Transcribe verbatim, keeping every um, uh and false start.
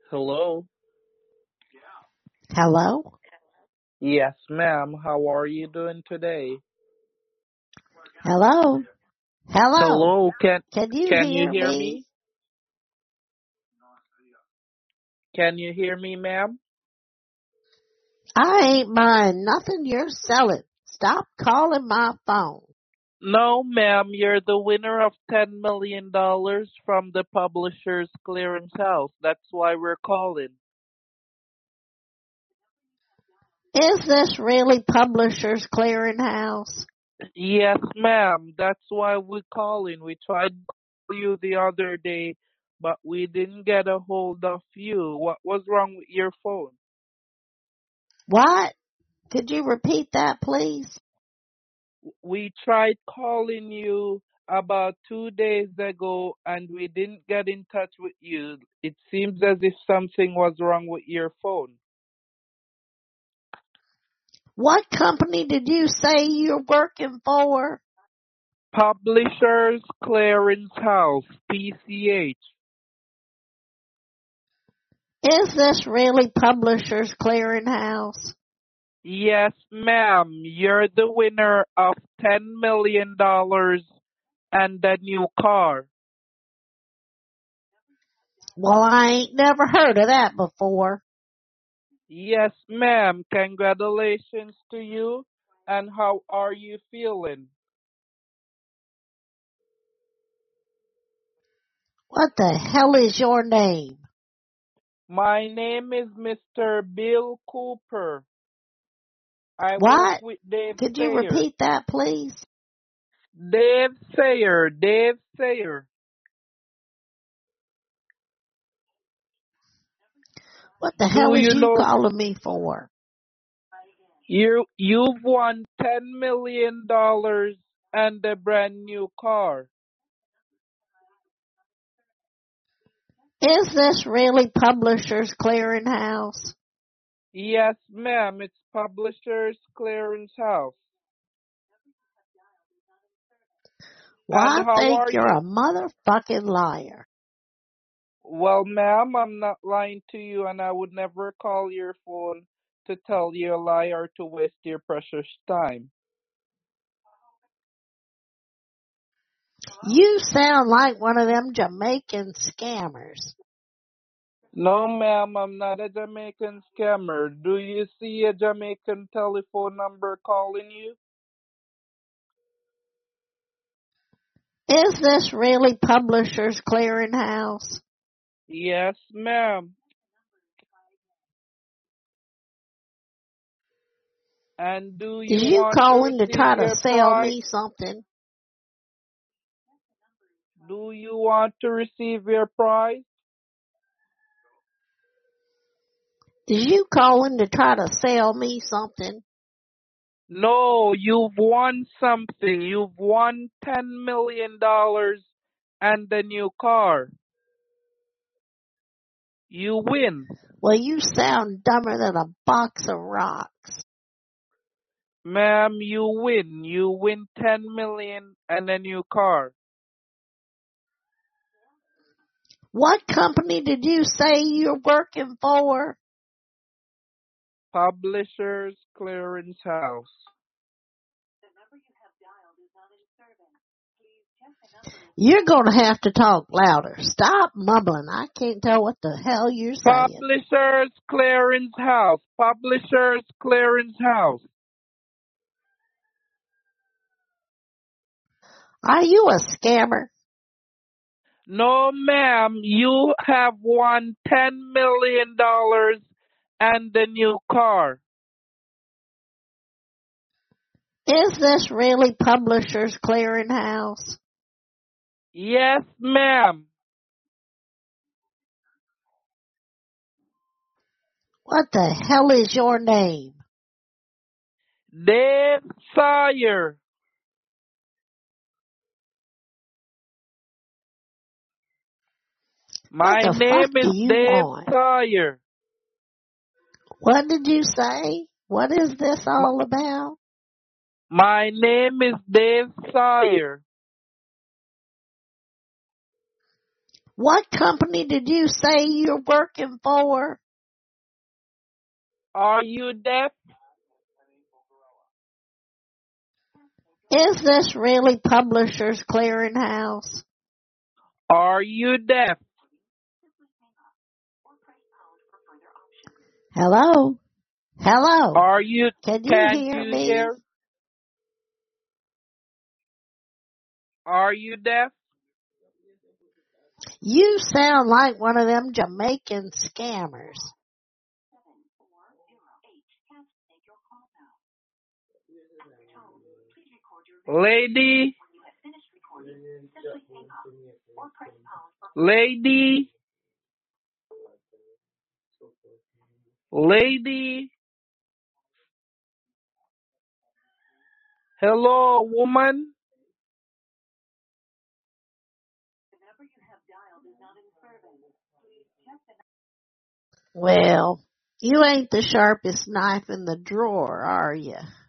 Hello. Hello? Yes, ma'am. How are you doing today? Hello? Hello? Hello. Can Can you can you hear hear me? me? Can you hear me, ma'am? I ain't buying nothing you're selling. Stop calling my phone. No, ma'am. You're the winner of ten million dollars from the Publishers Clearance House. That's why we're calling. Is this really Publishers Clearinghouse? Yes, ma'am. That's why we're calling. We tried to call you the other day, but we didn't get a hold of you. What was wrong with your phone? What? Could you repeat that, please? We tried calling you about two days ago and we didn't get in touch with you. It seems as if something was wrong with your phone. What company did you say you're working for? Publishers Clearance House, P C H. Is this really Publishers Clearinghouse? Yes, ma'am. You're the winner of ten million dollars and a new car. Well, I ain't never heard of that before. Yes, ma'am. Congratulations to you. And how are you feeling? What the hell is your name? My name is Mister Bill Cooper. I work What? with Dave Could you Sayer. repeat that, please? Dave Sayer, Dave Sayer. What the hell Do is you you know calling me for? you you've won ten million dollars and a brand new car? Is this really Publishers Clearinghouse? Yes, ma'am. It's Publishers Clearance House. Well, And I how think are you're you? a motherfucking liar. Well, ma'am, I'm not lying to you, and I would never call your phone to tell you a lie or to waste your precious time. You sound like one of them Jamaican scammers. No, ma'am, I'm not a Jamaican scammer. Do you see a Jamaican telephone number calling you? Is this really Publishers Clearinghouse? Yes, ma'am. And do Is you you want to calling to receive try to your sell prize? me something? Do you want to receive your prize? Is you calling to try to sell me something? No, you've won something. You've won ten million dollars and a new car. You win. Well, you sound dumber than a box of rocks. Ma'am, you win. You win ten million and a new car. What company did you say you're working for? Publishers Clearance House. You're going to have to talk louder. Stop mumbling. I can't tell what the hell you're saying. Publishers Clearance House. Publishers Clearance House. Are you a scammer? No, ma'am. You have won ten million dollars and a new car. Is this really Publishers Clearinghouse? Yes, ma'am. What the hell is your name? Dave Sawyer. What My the fuck name do is you Dave want? Sawyer. What did you say? What is this My, all about? my name is Dave Sawyer. What company did you say you're working for? Are you deaf? Is this really Publishers Clearinghouse? Are you deaf? Hello? Hello? Are you, Can you can hear you me? hear? Are you deaf? You sound like one of them Jamaican scammers. Lady? Lady? Lady? Hello, woman? Well, you ain't the sharpest knife in the drawer, are you?